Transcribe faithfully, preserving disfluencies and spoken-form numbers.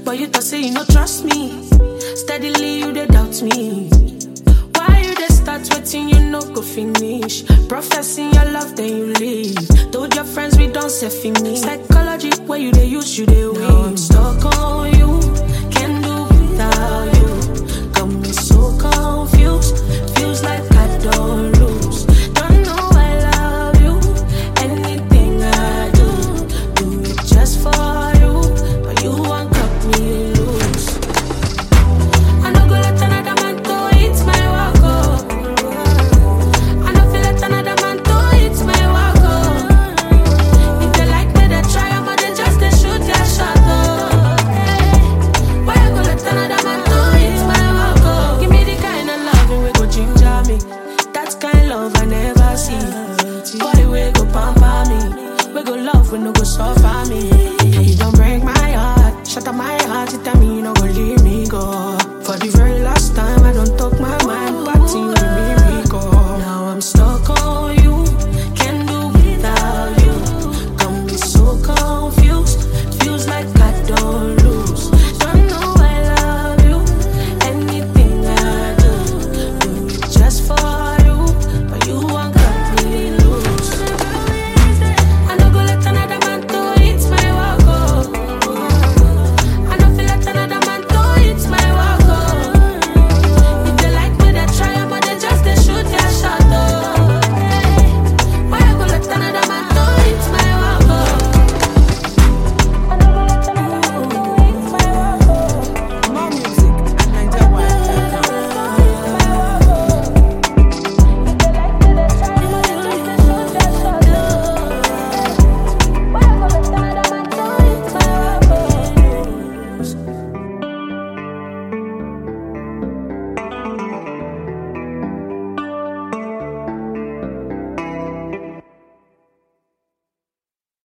but you thought say you no trust me. Steadily you dey doubt me. Why you dey start waiting you no go finish? Professing your love then you leave. Told your friends we don't say finish. Psychology where you dey use you dey win. Now I'm stuck on you, can't do without you. Got me so confused, feels like I don't lose. Don't know I love you, anything I do, do it just for you, but you won't cut me loose. I no go let another man to eat my walk, oh. I no feel let another man to eat my walk, oh. If they like me, they try, I'm they just they shoot their shot, oh. Why I go let another man to eat my walk, oh? Give me the kind of loving we go ginger me. That kind love I never see. Boy, we go pamper me. We go love, we no go suffer me. You don't break my heart, shut up my heart, it tell me you no go leave me go.